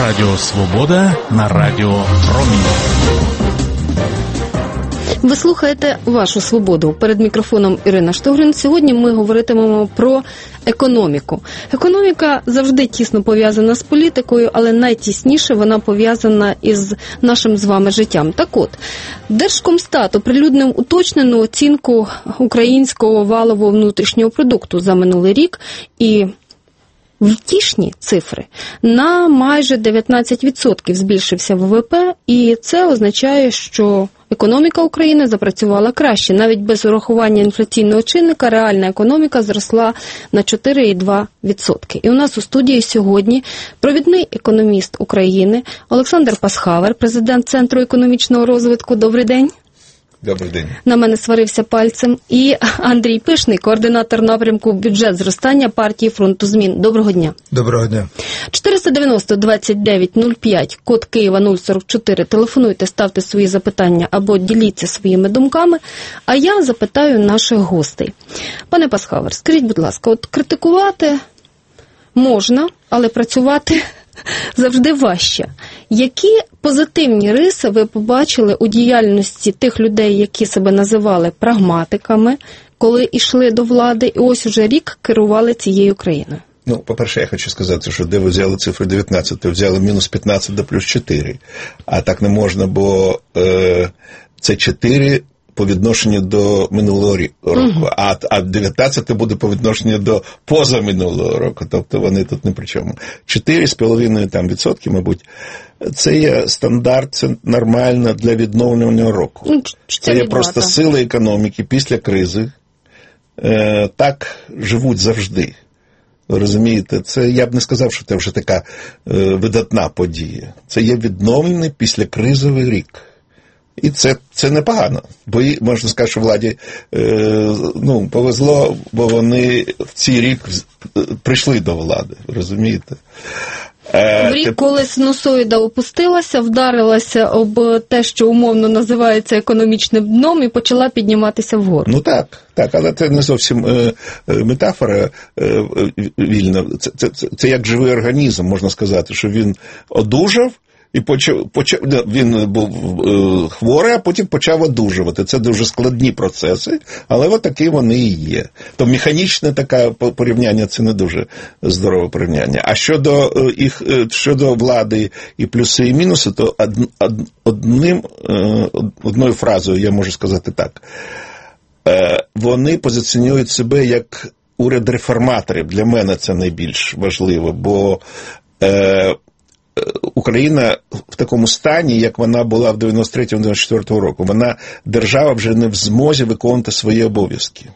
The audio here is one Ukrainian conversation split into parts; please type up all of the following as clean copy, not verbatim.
Радіо Свобода на Радіо Промінь. Ви слухаєте «Вашу свободу». Перед мікрофоном Ірина Штогрин. Сьогодні ми говоритимемо про економіку. Економіка завжди тісно пов'язана з політикою, але найтісніше вона пов'язана із нашим з вами життям. Так от, Держкомстат оприлюднив уточнену оцінку українського валового внутрішнього продукту за минулий рік і втішні цифри. На майже 19% збільшився ВВП, і це означає, що економіка України запрацювала краще. Навіть без урахування інфляційного чинника реальна економіка зросла на 4,2%. І у нас у студії сьогодні провідний економіст України Олександр Пасхавер, президент Центру економічного розвитку. Добрий день. Добрий день. На мене сварився пальцем. І Андрій Пишний, координатор напрямку «Бюджет зростання» партії «Фронту змін». Доброго дня. Доброго дня. 490-29-05, код Києва 044. Телефонуйте, ставте свої запитання або діліться своїми думками, а я запитаю наших гостей. Пане Пасхавер, скажіть, будь ласка, от критикувати можна, але працювати завжди важче. Які позитивні риси ви побачили у діяльності тих людей, які себе називали прагматиками, коли йшли до влади, і ось уже рік керували цією країною? Ну, по-перше, я хочу сказати, що де ви взяли цифру 19, то взяли мінус 15 до плюс 4. А так не можна, бо це 4 по відношенню до минулого року, а 19 буде по відношенню до позаминулого року. Тобто вони тут не при чому. 4,5%, мабуть, це є стандарт, це нормально для відновлення року. Це є просто сила економіки після кризи. Так живуть завжди. Ви розумієте, це, я б не сказав, що це вже така видатна подія. Це є відновлений післякризовий рік. І це непогано, бо, можна сказати, що владі повезло, бо вони в цей рік прийшли до влади, розумієте? В рік, коли синусоїда опустилася, вдарилася об те, що умовно називається економічним дном, і почала підніматися вгору. Ну так, але це не зовсім метафора вільна. Це як живий організм, можна сказати, що він одужав, і він був хворий, а потім почав одужувати. Це дуже складні процеси, але от такі вони і є. То механічне таке порівняння, це не дуже здорове порівняння. А щодо влади і плюси, і мінуси, то одною фразою я можу сказати так. Вони позиціонують себе як уряд реформаторів. Для мене це найбільш важливо, бо Україна в такому стані, як вона була в 93-94 року. Держава вже не в змозі виконувати свої обов'язки.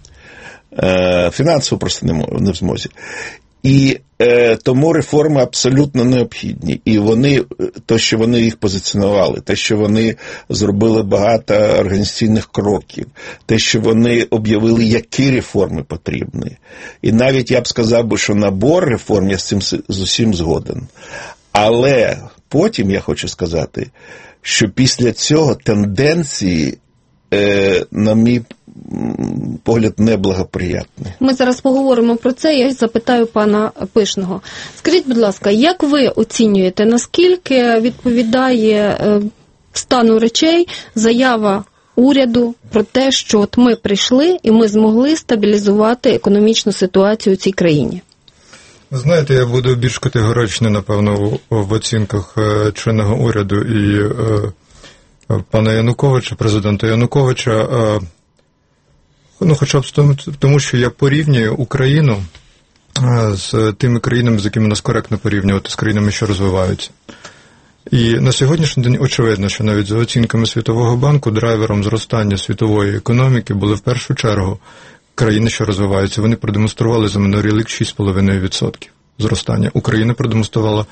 Фінансово просто не в змозі. І тому реформи абсолютно необхідні. І те, що вони їх позиціонували, те, що вони зробили багато організаційних кроків, те, що вони об'явили, які реформи потрібні. І навіть я б сказав, що набор реформ, я з цим з усім згоден. Але потім я хочу сказати, що після цього тенденції, на мій погляд, неблагоприятні. Ми зараз поговоримо про це, я запитаю пана Пишного. Скажіть, будь ласка, як ви оцінюєте, наскільки відповідає стану речей заява уряду про те, що от ми прийшли і ми змогли стабілізувати економічну ситуацію у цій країні? Ви знаєте, я буду більш категоричний, напевно, в оцінках чинного уряду і пана Януковича, президента Януковича, хоча б тому, що я порівнюю Україну з тими країнами, з якими нас коректно порівнювати, з країнами, що розвиваються. І на сьогоднішній день очевидно, що навіть за оцінками Світового банку драйвером зростання світової економіки були в першу чергу країни, що розвиваються. Вони продемонстрували за минулий рік 6,5% зростання. Україна продемонструвала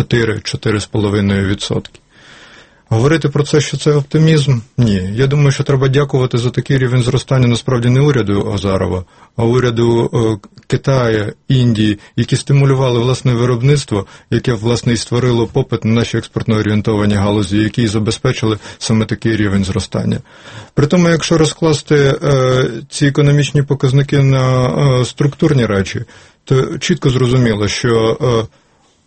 4,5%. Говорити про це, що це оптимізм? Ні. Я думаю, що треба дякувати за такий рівень зростання насправді не уряду Азарова, а уряду Китаю, Індії, які стимулювали власне виробництво, яке власне і створило попит на наші експортно-орієнтовані галузі, які забезпечили саме такий рівень зростання. При тому, якщо розкласти ці економічні показники на структурні речі, то чітко зрозуміло, що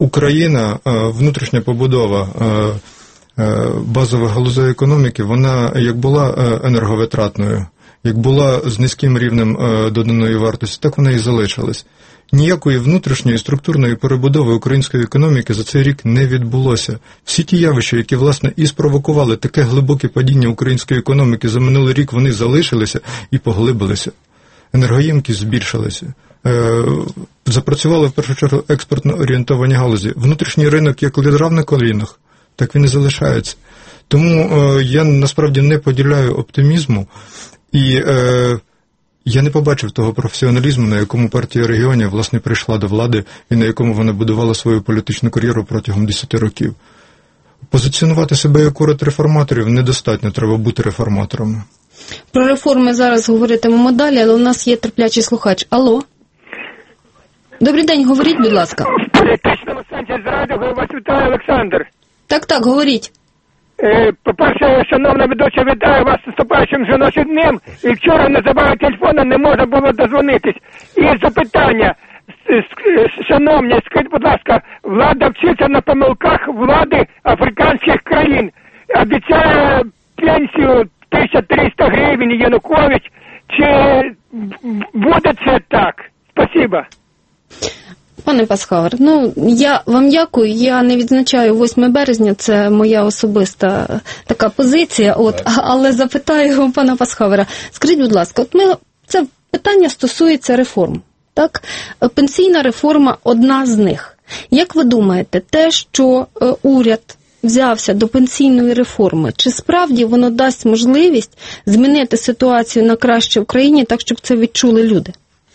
Україна, внутрішня побудова базових галузей економіки, вона як була енерговитратною, як була з низьким рівнем доданої вартості, так вона і залишилась. Ніякої внутрішньої структурної перебудови української економіки за цей рік не відбулося. Всі ті явища, які, власне, і спровокували таке глибоке падіння української економіки за минулий рік, вони залишилися і поглибилися. Енергоємкість збільшилася. Запрацювали, в першу чергу, експортно орієнтовані галузі. Внутрішній ринок як лежав на колінах, так він і залишається. Тому я, насправді, не поділяю оптимізму і я не побачив того професіоналізму, на якому партія регіонів, власне, прийшла до влади і на якому вона будувала свою політичну кар'єру протягом 10 років. Позиціонувати себе як уряд реформаторів недостатньо, треба бути реформаторами. Про реформи зараз говоритимемо далі, але у нас є терплячий слухач. Алло. Добрий день, говоріть, будь ласка. В політичному центрі з радіо вас вітає Олександр. Так, говоріть. По-перше, шановна ведуча, вітаю вас з наступаючим жіночим днем. І вчора на забаві телефону не можна було дозвонитись. І запитання, шановні, скажіть, будь ласка, влада вчиться на помилках влади африканських країн. Обіцяє пенсію 1300 гривень Янукович. Чи буде це так? Спасибо. Пане Пасхавер, я вам дякую, я не відзначаю 8 березня, це моя особиста така позиція, але запитаю пана Пасхавера, скажіть, будь ласка, це питання стосується реформ, так? Пенсійна реформа одна з них. Як ви думаєте, те, що уряд взявся до пенсійної реформи, чи справді воно дасть можливість змінити ситуацію на краще в країні, так, щоб це відчули люди?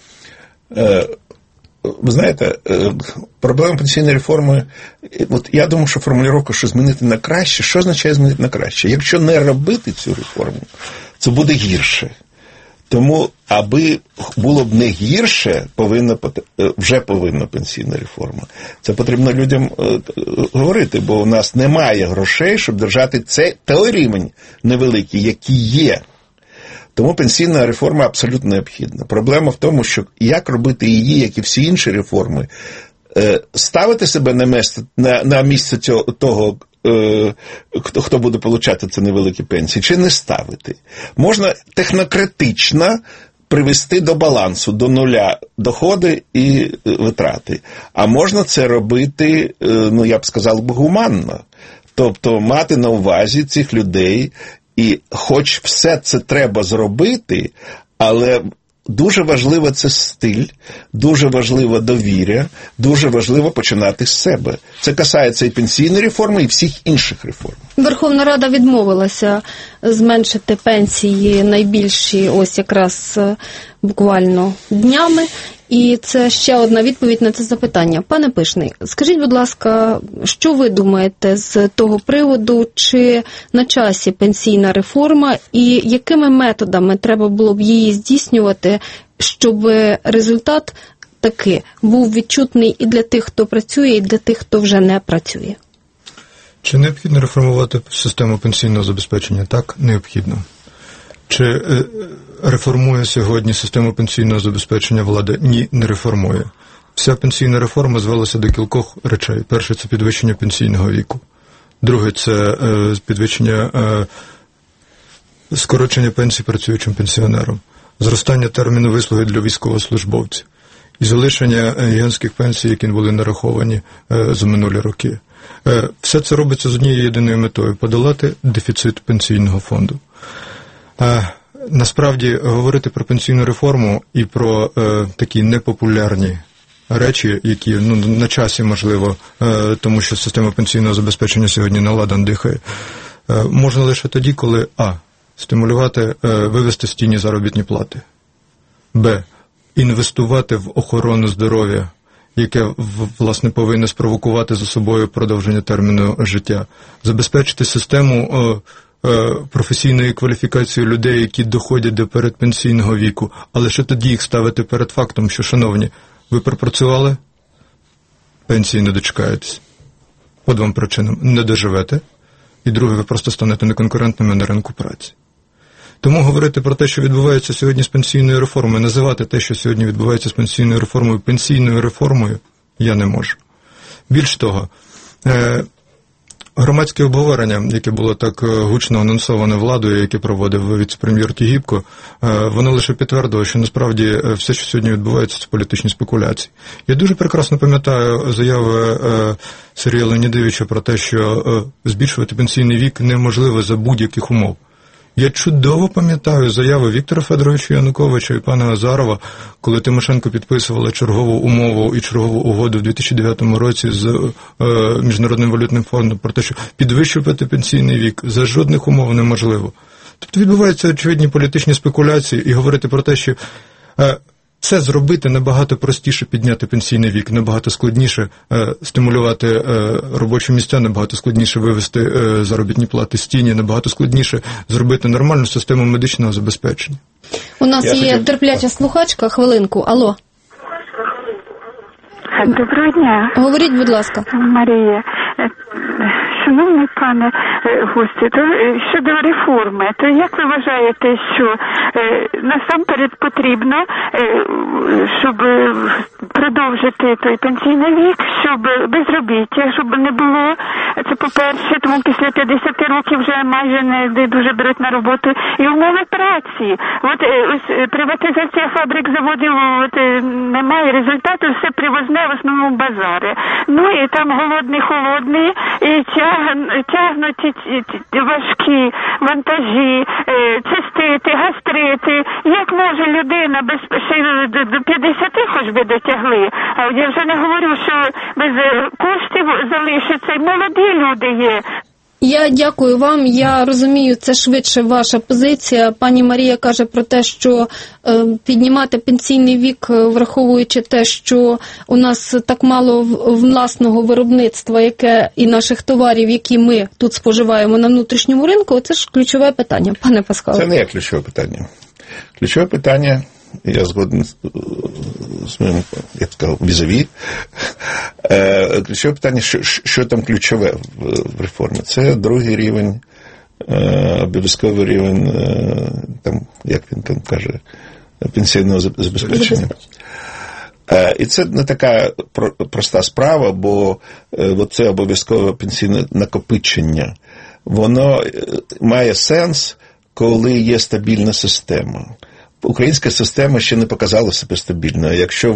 Ви знаєте, проблема пенсійної реформи, я думаю, що формулювання, що змінити на краще, що означає змінити на краще? Якщо не робити цю реформу, це буде гірше. Тому, аби було б не гірше, вже повинна пенсійна реформа. Це потрібно людям говорити, бо у нас немає грошей, щоб держати той рівень невеликий, який є. Тому пенсійна реформа абсолютно необхідна. Проблема в тому, що як робити її, як і всі інші реформи, ставити себе на місце того, хто буде отримати ці невеликі пенсії, чи не ставити. Можна технократично привести до балансу, до нуля доходи і витрати. А можна це робити, я б сказав, гуманно. Тобто мати на увазі цих людей. І хоч все це треба зробити, але дуже важливо це стиль, дуже важливо довір'я, дуже важливо починати з себе. Це касається і пенсійної реформи, і всіх інших реформ. Верховна Рада відмовилася зменшити пенсії найбільші ось якраз буквально днями. І це ще одна відповідь на це запитання. Пане Пишний, скажіть, будь ласка, що ви думаєте з того приводу, чи на часі пенсійна реформа, і якими методами треба було б її здійснювати, щоб результат таки був відчутний і для тих, хто працює, і для тих, хто вже не працює? Чи необхідно реформувати систему пенсійного забезпечення? Так, необхідно. Чи реформує сьогодні систему пенсійного забезпечення влада? Ні, не реформує. Вся пенсійна реформа звелася до кількох речей. Перше – це підвищення пенсійного віку. Друге – це підвищення, скорочення пенсій працюючим пенсіонерам. Зростання терміну вислуги для військовослужбовців. І залишення гігантських пенсій, які були нараховані за минулі роки. Все це робиться з однією єдиною метою – подолати дефіцит пенсійного фонду. Насправді, говорити про пенсійну реформу і про такі непопулярні речі, які на часі, можливо, тому що система пенсійного забезпечення сьогодні на ладан дихає, можна лише тоді, коли стимулювати, вивести з тіні заробітні плати, інвестувати в охорону здоров'я, яке, власне, повинно спровокувати за собою продовження терміну життя, забезпечити систему професійної кваліфікації людей, які доходять до передпенсійного віку, але ще тоді їх ставити перед фактом, що, шановні, ви пропрацювали, пенсії не дочекаєтесь. По двом причинам. Не доживете, і друге, ви просто станете неконкурентними на ринку праці. Тому говорити про те, що відбувається сьогодні з пенсійною реформою, називати те, що сьогодні відбувається з пенсійною реформою, я не можу. Більш того, громадське обговорення, яке було так гучно анонсоване владою, яке проводив віце-прем'єр Тігіпко, воно лише підтвердило, що насправді все, що сьогодні відбувається, це політичні спекуляції. Я дуже прекрасно пам'ятаю заяви Сергія Леонідовича про те, що збільшувати пенсійний вік неможливо за будь-яких умов. Я чудово пам'ятаю заяви Віктора Федоровича Януковича і пана Азарова, коли Тимошенко підписувала чергову умову і чергову угоду в 2009 році з Міжнародним валютним фондом про те, що підвищувати пенсійний вік за жодних умов неможливо. Тобто відбуваються очевидні політичні спекуляції і говорити про те, що це зробити набагато простіше підняти пенсійний вік, набагато складніше стимулювати робочі місця, набагато складніше вивести заробітні плати з тіні, набагато складніше зробити нормальну систему медичного забезпечення. У нас є терпляча слухачка, хвилинку. Алло. Доброго дня. Говоріть, будь ласка. Марія. Шановний пане гості, то щодо реформи, то як ви вважаєте, що насамперед потрібно, щоб продовжити той пенсійний вік, щоб безробіття, щоб не було, це по-перше, тому після 50 років вже майже не дуже беруть на роботу, і умови праці. От ось приватизація фабрик, заводів, от немає результату, все привозне, в основному базари. Ну і там голодний, і тягнуть важкі вантажі, цистити, гастрити. Як може людина до 50 хоч би дотягли? А я вже не говорю, що без коштів залишиться. І молоді люди є. Я дякую вам. Я розумію, це швидше ваша позиція. Пані Марія каже про те, що піднімати пенсійний вік, враховуючи те, що у нас так мало власного виробництва, яке і наших товарів, які ми тут споживаємо на внутрішньому ринку, це ж ключове питання, пане Пасхале. Це не є ключове питання. Ключове питання, я згоден з моїм, я б сказав, візові. Ключове питання, що там ключове в реформі? Це другий рівень, обов'язковий рівень, там, як він там каже, пенсійного забезпечення. І це не така проста справа, бо це обов'язкове пенсійне накопичення. Воно має сенс, коли є стабільна система. Українська система ще не показала себе стабільною. Якщо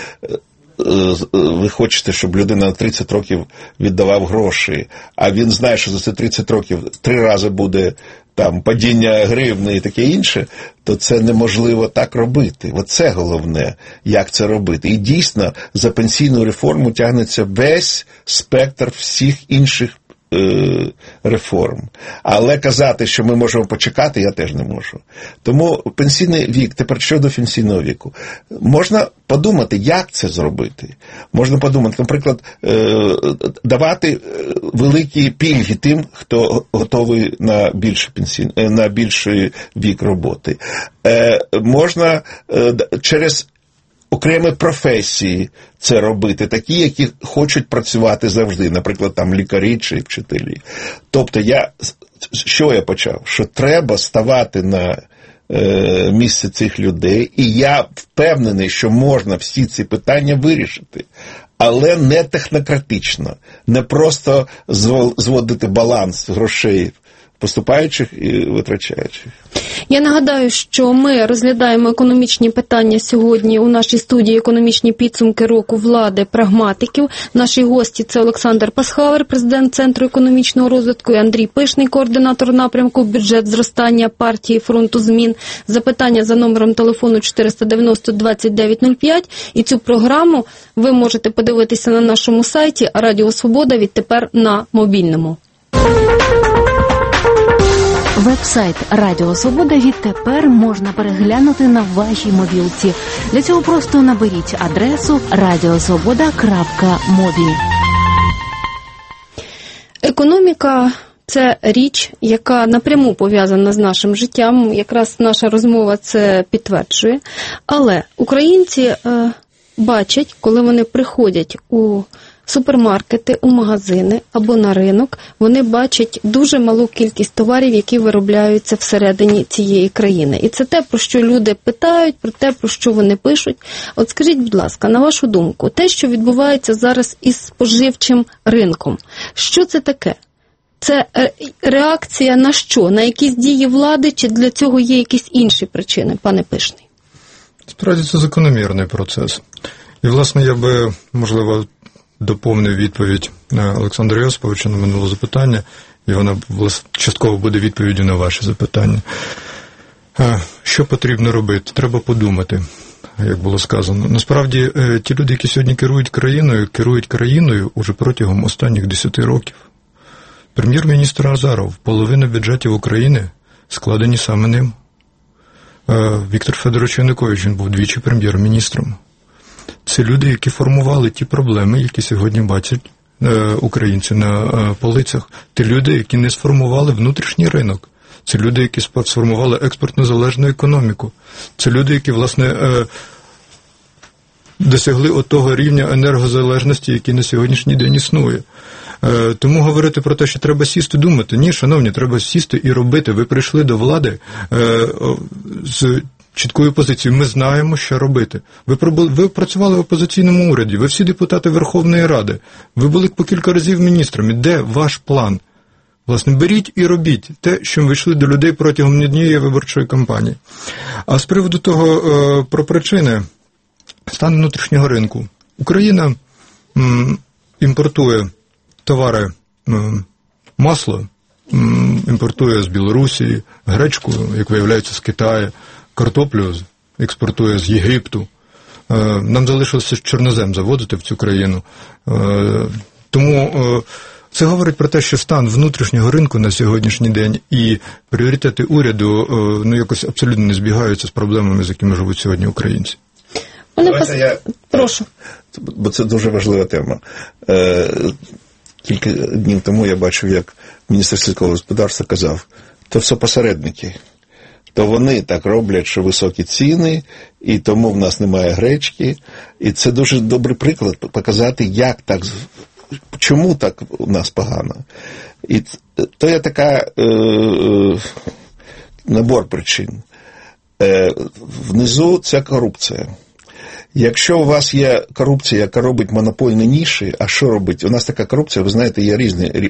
ви хочете, щоб людина на 30 років віддавав гроші, а він знає, що за ці 30 років 3 рази буде там падіння гривни і таке інше, то це неможливо так робити. Оце головне, як це робити. І дійсно за пенсійну реформу тягнеться весь спектр всіх інших реформ. Але казати, що ми можемо почекати, я теж не можу. Тому пенсійний вік, тепер щодо пенсійного віку, можна подумати, як це зробити. Можна подумати, наприклад, давати великі пільги тим, хто готовий на більший вік роботи. Можна через окремі професії це робити, такі, які хочуть працювати завжди, наприклад, там лікарі чи вчителі. Тобто що я почав? Що треба ставати на місце цих людей, і я впевнений, що можна всі ці питання вирішити, але не технократично, не просто зводити баланс грошей поступаючих і витрачаючих. Я нагадаю, що ми розглядаємо економічні питання сьогодні у нашій студії «Економічні підсумки року влади прагматиків». Наші гості – це Олександр Пасхалер, президент Центру економічного розвитку, і Андрій Пишний, координатор напрямку «Бюджет зростання» партії «Фронту змін». Запитання за номером телефону 490-2905. І цю програму ви можете подивитися на нашому сайті, а Радіо Свобода відтепер на мобільному. Веб-сайт Радіо Свобода відтепер можна переглянути на вашій мобілці. Для цього просто наберіть адресу radiosvoboda.mobi. Економіка – це річ, яка напряму пов'язана з нашим життям. Якраз наша розмова це підтверджує. Але українці бачать, коли вони приходять у в супермаркети, у магазини або на ринок, вони бачать дуже малу кількість товарів, які виробляються всередині цієї країни. І це те, про що люди питають, про те, про що вони пишуть. От скажіть, будь ласка, на вашу думку, те, що відбувається зараз із споживчим ринком, що це таке? Це реакція на що? На якісь дії влади, чи для цього є якісь інші причини, пане Пишний? Справді, це закономірний процес. І, власне, я би, можливо, доповнив відповідь Олександра Йосиповича на минуле запитання, і вона, власне, частково буде відповіддю на ваше запитання. Що потрібно робити? Треба подумати, як було сказано. Насправді, ті люди, які сьогодні керують країною уже протягом останніх 10 років. Прем'єр-міністр Азаров, половина бюджетів України складені саме ним. Віктор Федорович Янукович, він був двічі прем'єр-міністром. Це люди, які формували ті проблеми, які сьогодні бачать українці на полицях. Ті люди, які не сформували внутрішній ринок. Це люди, які сформували експортно-залежну економіку. Це люди, які, власне, досягли отого рівня енергозалежності, який на сьогоднішній день існує. Тому говорити про те, що треба сісти, думати. Ні, шановні, треба сісти і робити. Ви прийшли до влади з чіткою позицією. Ми знаємо, що робити. Ви працювали в опозиційному уряді, ви всі депутати Верховної Ради, ви були по кілька разів міністрами. Де ваш план? Власне, беріть і робіть те, що ви йшли до людей протягом однієї виборчої кампанії. А з приводу того, про причини, стан внутрішнього ринку. Україна імпортує товари, масло, імпортує з Білорусі, гречку, як виявляється, з Китаю, картоплю експортує з Єгипту. Нам залишилося чорнозем завозити в цю країну. Тому це говорить про те, що стан внутрішнього ринку на сьогоднішній день і пріоритети уряду якось абсолютно не збігаються з проблемами, з якими живуть сьогодні українці. Прошу. Бо це дуже важлива тема. Кілька днів тому я бачив, як міністр сільського господарства казав, то все посередники. То вони так роблять, що високі ціни, і тому в нас немає гречки. І це дуже добрий приклад показати, як так, чому так у нас погано. І то є така набор причин. Внизу це корупція. Якщо у вас є корупція, яка робить монопольні ніші, а що робить? У нас така корупція, ви знаєте, є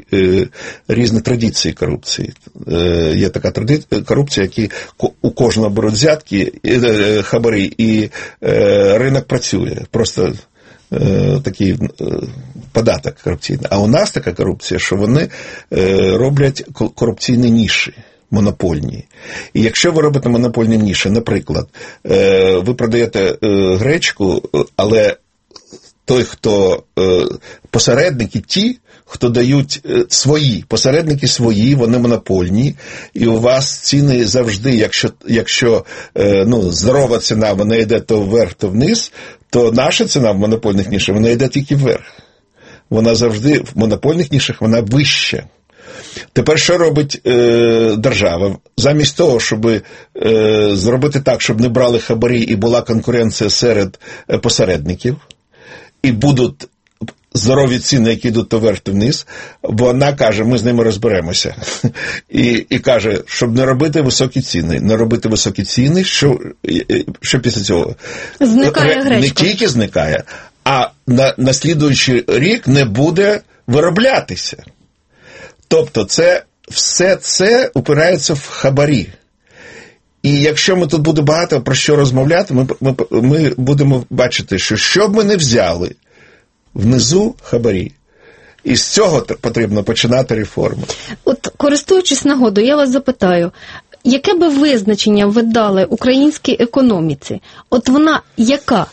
різні традиції корупції. Є така корупція, які у кожного беруть взятки, хабарі, і ринок працює. Просто такий податок корупційний. А у нас така корупція, що вони роблять корупційні ніші. Монопольні. І якщо ви робите монопольні ніші, наприклад, ви продаєте гречку, але той, хто посередники, ті, хто дають посередники свої, вони монопольні, і у вас ціни завжди, якщо здорова ціна, вона йде то вверх, то вниз, то наша ціна в монопольних нішах, вона йде тільки вверх. Вона завжди, в монопольних нішах, вона вища. Тепер що робить держава? Замість того, щоб зробити так, щоб не брали хабарі і була конкуренція серед посередників, і будуть здорові ціни, які йдуть то вверх, то вниз, вона каже, ми з ними розберемося. І каже, щоб не робити високі ціни. Не робити високі ціни, що після цього? Зникає гречка. Не тільки зникає, а на слідуючий рік не буде вироблятися. Тобто все це упирається в хабарі. І якщо ми тут будемо багато про що розмовляти, ми будемо бачити, що б ми не взяли, внизу хабарі. І з цього потрібно починати реформи. От, користуючись нагодою, я вас запитаю, яке би визначення ви дали українській економіці? От вона яка?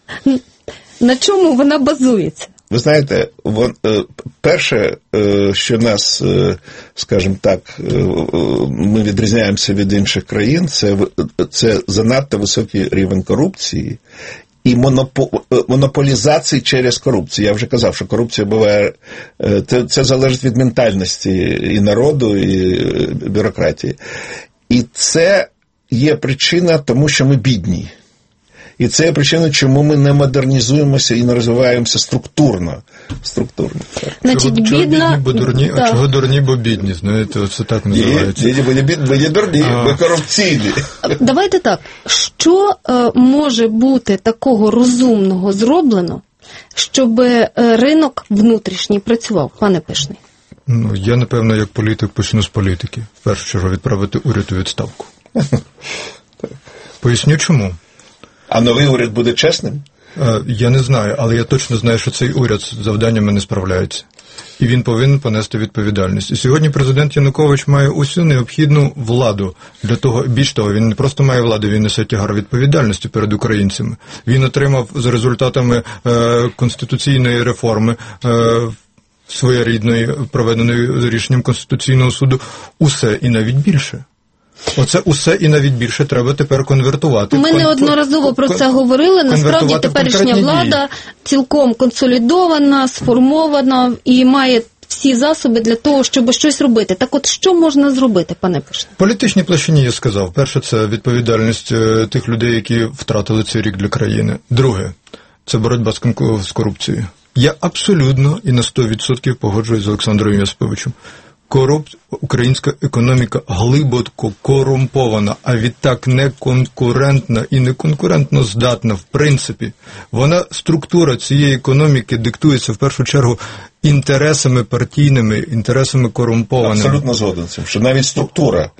На чому вона базується? Ви знаєте, перше, що нас, скажімо так, ми відрізняємося від інших країн, це занадто високий рівень корупції і монополізації через корупцію. Я вже казав, що корупція буває, це залежить від ментальності і народу, і бюрократії. І це є причина тому, що ми бідні. І це є причина, чому ми не модернізуємося і не розвиваємося структурно. Значить, чого бідна... бідні, бо дурні, а чого дурні, бо бідні, знаєте, це так називається. Ми не дурні, ми корупційні. Давайте так, що може бути такого розумного зроблено, щоб ринок внутрішній працював, пане Пишний? Ну, я, напевно, як політик почну з політики. В першу чергу відправити уряд у відставку. Поясню чому. А новий уряд буде чесним? Я не знаю, але я точно знаю, що цей уряд з завданнями не справляється. І він повинен понести відповідальність. І сьогодні президент Янукович має усю необхідну владу для того, більш того, він не просто має владу, він несе тягар відповідальності перед українцями. Він отримав за результатами конституційної реформи своєрідної, проведеної рішенням Конституційного суду, усе і навіть більше. Оце усе і навіть більше треба тепер конвертувати. Ми неодноразово про це говорили. Насправді теперішня влада цілком консолідована, сформована і має всі засоби для того, щоб щось робити. Так от, що можна зробити, пане Пишний? В політичній площині я сказав. Перше, це відповідальність тих людей, які втратили цей рік для країни. Друге, це боротьба з корупцією. Я абсолютно і на 100% погоджуюсь з Олександром Йосиповичем. Українська економіка глибоко корумпована, а відтак не конкурентна і не конкурентно здатна в принципі. Структура цієї економіки диктується в першу чергу інтересами партійними, інтересами корумпованими. Абсолютно згоден з цим, що навіть структура.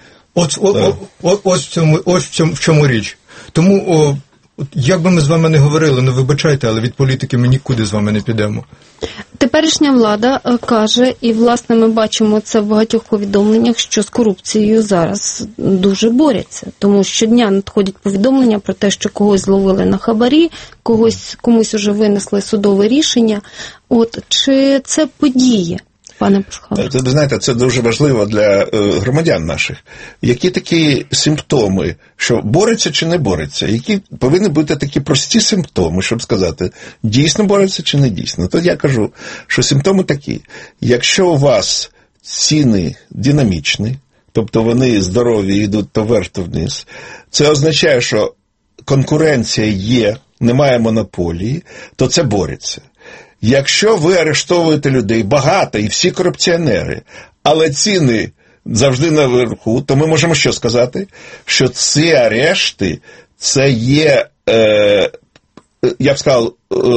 Ось в чому річ. Тому, як би ми з вами не говорили, ну вибачайте, але від політики ми нікуди з вами не підемо. Теперішня влада каже, і власне ми бачимо це в багатьох повідомленнях, що з корупцією зараз дуже борються. Тому щодня надходять повідомлення про те, що когось зловили на хабарі, комусь уже винесли судове рішення. От чи це подіє? Пане Пасхале. Ви знаєте, це дуже важливо для громадян наших. Які такі симптоми, що бореться чи не бореться? Які повинні бути такі прості симптоми, щоб сказати, дійсно бореться чи не дійсно? То я кажу, що симптоми такі. Якщо у вас ціни динамічні, тобто вони здорові і йдуть то вверх, то вниз, це означає, що конкуренція є, немає монополії, то це бореться. Якщо ви арештовуєте людей, багато і всі корупціонери, але ціни завжди наверху, то ми можемо що сказати? Що ці арешти, це є, я б сказав,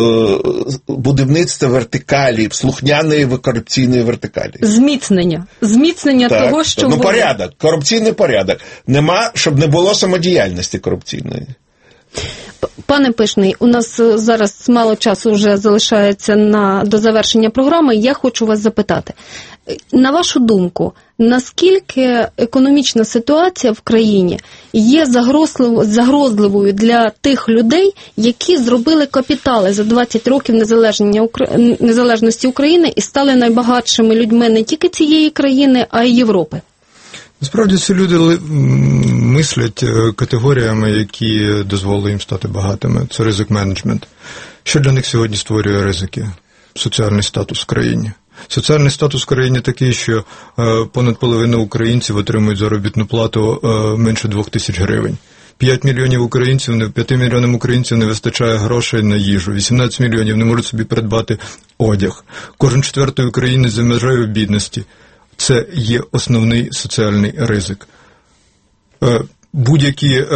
будівництво вертикалі, слухняної корупційної вертикалі. Зміцнення так, того, що ну, порядок, корупційний порядок. Нема, щоб не було самодіяльності корупційної. Пане Пишний, у нас зараз мало часу вже залишається до завершення програми. Я хочу вас запитати. На вашу думку, наскільки економічна ситуація в країні є загрозливою для тих людей, які зробили капітали за 20 років незалежності України і стали найбагатшими людьми не тільки цієї країни, а й Європи? Насправді ці люди мислять категоріями, які дозволили їм стати багатими. Це ризик-менеджмент. Що для них сьогодні створює ризики? Соціальний статус в країні. Соціальний статус в країні такий, що понад половина українців отримують заробітну плату менше 2000 гривень. 5 мільйонам українців не вистачає грошей на їжу. 18 мільйонів не можуть собі придбати одяг. Кожен четвертий українець за межею бідності. Це є основний соціальний ризик. Будь-які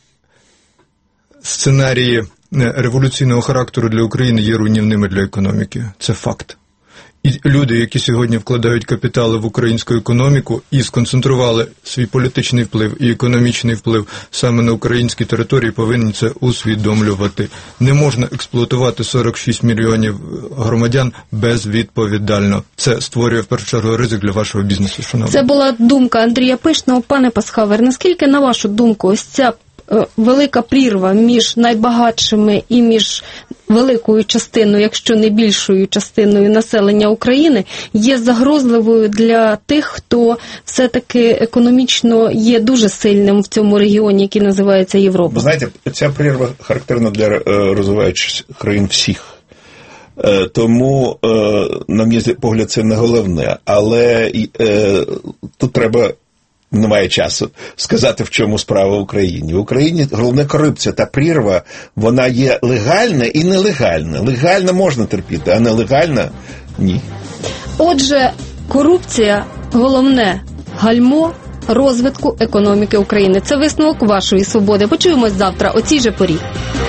сценарії революційного характеру для України є руйнівними для економіки. Це факт. І люди, які сьогодні вкладають капітали в українську економіку і сконцентрували свій політичний вплив і економічний вплив саме на українській території, повинні це усвідомлювати. Не можна експлуатувати 46 мільйонів громадян безвідповідально. Це створює в першу чергу ризик для вашого бізнесу. Шановні. Це була думка Андрія Пишного. Пане Пасхавер, наскільки, на вашу думку, ось ця велика прірва між найбагатшими і між великою частиною, якщо не більшою частиною населення України, є загрозливою для тих, хто все-таки економічно є дуже сильним в цьому регіоні, який називається Європа? Ви знаєте, ця прірва характерна для розвиваючих країн всіх. Тому, на мій погляд, це не головне. Але тут треба немає часу сказати, в чому справа в Україні. В Україні головна корупція та прірва, вона є легальна і нелегальна. Легальна можна терпіти, а нелегальна – ні. Отже, корупція – головне гальмо розвитку економіки України. Це висновок вашої свободи. Почуємось завтра о цій же порі.